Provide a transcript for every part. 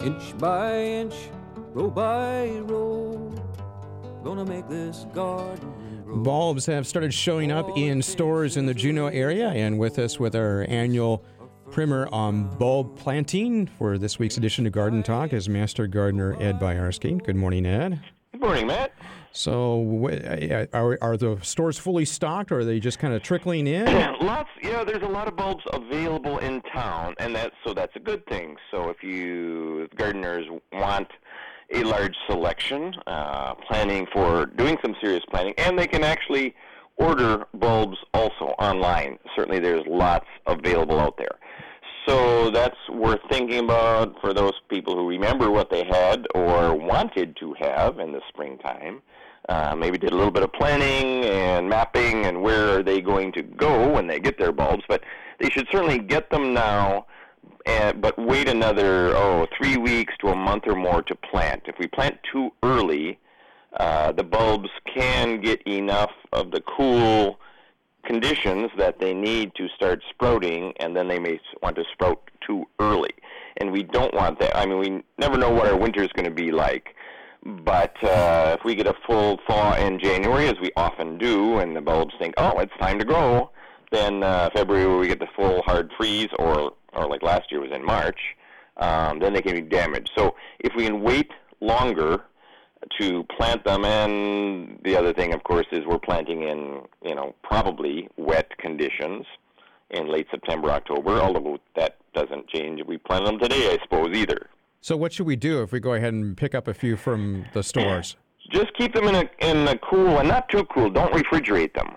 Inch by inch, row by row, gonna make this garden grow. Bulbs have started showing up in stores in the Juneau area, and with us with our annual primer on bulb planting for this week's edition of Garden Talk is Master Gardener Ed Boyarsky. Good morning, Ed. Good morning, Matt. So are the stores fully stocked, or are they just kind of trickling in? There's a lot of bulbs available in town, and that's a good thing. So if you gardeners want a large selection, planning for doing some serious planning, and they can actually order bulbs also online. Certainly there's lots available out there. So that's worth thinking about for those people who remember what they had or wanted to have in the springtime. Maybe did a little bit of planning and mapping and where are they going to go when they get their bulbs. But they should certainly get them now, but wait another 3 weeks to a month or more to plant. If we plant too early, the bulbs can get enough of the cool conditions that they need to start sprouting, and then they may want to sprout too early. And we don't want that. I mean, we never know what our winter is going to be like. But if we get a full thaw in January, as we often do, and the bulbs think, oh, it's time to grow, then February where we get the full hard freeze, or like last year was in March, then they can be damaged. So if we can wait longer to plant them, and the other thing, of course, is we're planting in, probably wet conditions in late September, October, although that doesn't change if we plant them today, I suppose, either. So what should we do if we go ahead and pick up a few from the stores? Just keep them in a cool, and not too cool. Don't refrigerate them.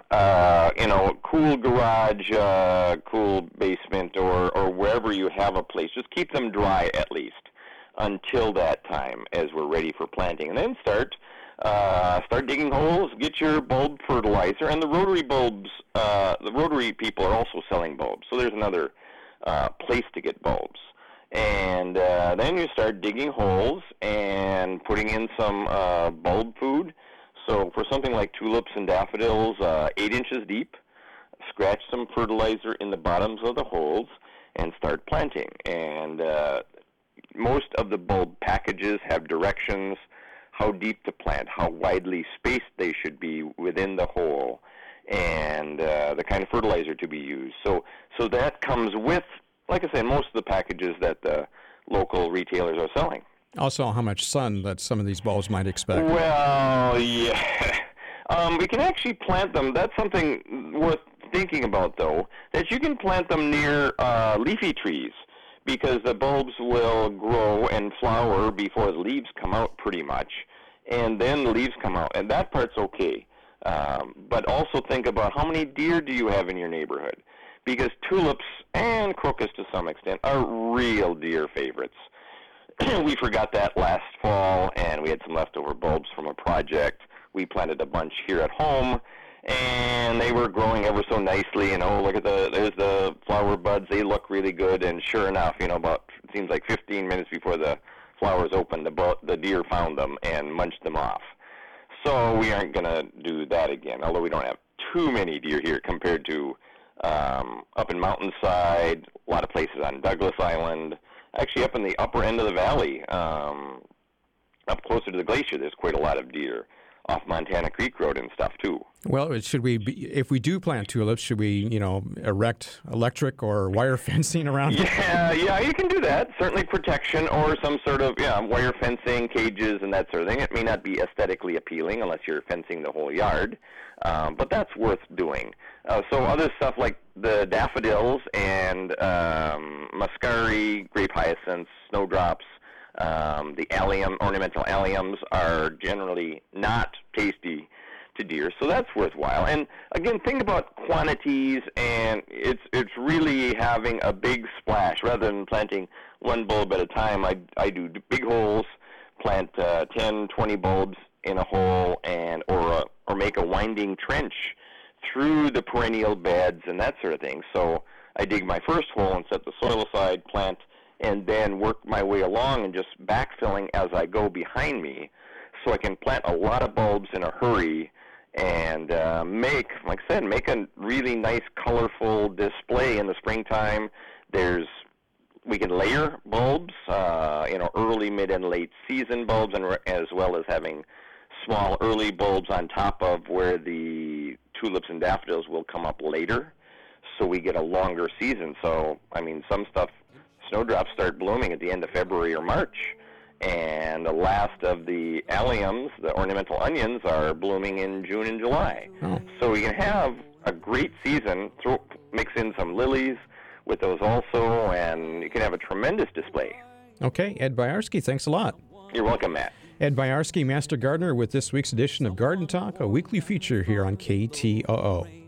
Cool garage, cool basement, or wherever you have a place. Just keep them dry at least until that time, as we're ready for planting, and then start digging holes. Get your bulb fertilizer, and the rotary bulbs. The rotary people are also selling bulbs, so there's another place to get bulbs. And then you start digging holes and putting in some bulb food. So for something like tulips and daffodils, 8 inches deep, scratch some fertilizer in the bottoms of the holes and start planting. And most of the bulb packages have directions, how deep to plant, how widely spaced they should be within the hole, and the kind of fertilizer to be used. So that comes with, like I said, most of the packages that the local retailers are selling. Also, how much sun that some of these bulbs might expect. Well, yeah. We can actually plant them. That's something worth thinking about, though, that you can plant them near leafy trees, because the bulbs will grow and flower before the leaves come out pretty much, and then the leaves come out, and that part's okay. But also think about how many deer do you have in your neighborhood, because tulips and crocus to some extent are real deer favorites. We forgot that last fall, and we had some leftover bulbs from a project. We planted a bunch here at home, and they were growing ever so nicely. Look at there's the flower buds. They look really good, and sure enough, it seems like 15 minutes before the flowers opened, the deer found them and munched them off. So we aren't going to do that again, although we don't have too many deer here compared to up in Mountainside, a lot of places on Douglas Island. Actually, up in the upper end of the valley, up closer to the glacier, there's quite a lot of deer off Montana Creek Road and stuff, too. Well, if we do plant tulips, should we, erect electric or wire fencing around them? Yeah, you can do that. Certainly protection or some sort of, wire fencing, cages, and that sort of thing. It may not be aesthetically appealing unless you're fencing the whole yard, but that's worth doing. So other stuff like the daffodils and muscari, grape hyacinths, snowdrops, the allium, ornamental alliums are generally not tasty to deer, so that's worthwhile. And again, think about quantities, and it's really having a big splash rather than planting one bulb at a time. I do big holes, plant 10, 20 bulbs in a hole, or make a winding trench through the perennial beds and that sort of thing. So I dig my first hole and set the soil aside, plant, and then work my way along and just backfilling as I go behind me, so I can plant a lot of bulbs in a hurry and make a really nice, colorful display in the springtime. There's we can layer bulbs, early, mid, and late season bulbs, and as well as having small early bulbs on top of where the tulips and daffodils will come up later, so we get a longer season. So, I mean, some stuff, snowdrops start blooming at the end of February or March, and the last of the alliums, the ornamental onions, are blooming in June and July. Oh. So we can have a great season, mix in some lilies with those also, and you can have a tremendous display. Okay, Ed Boyarsky, thanks a lot. You're welcome, Matt. Ed Boyarsky, Master Gardener, with this week's edition of Garden Talk, a weekly feature here on KTOO.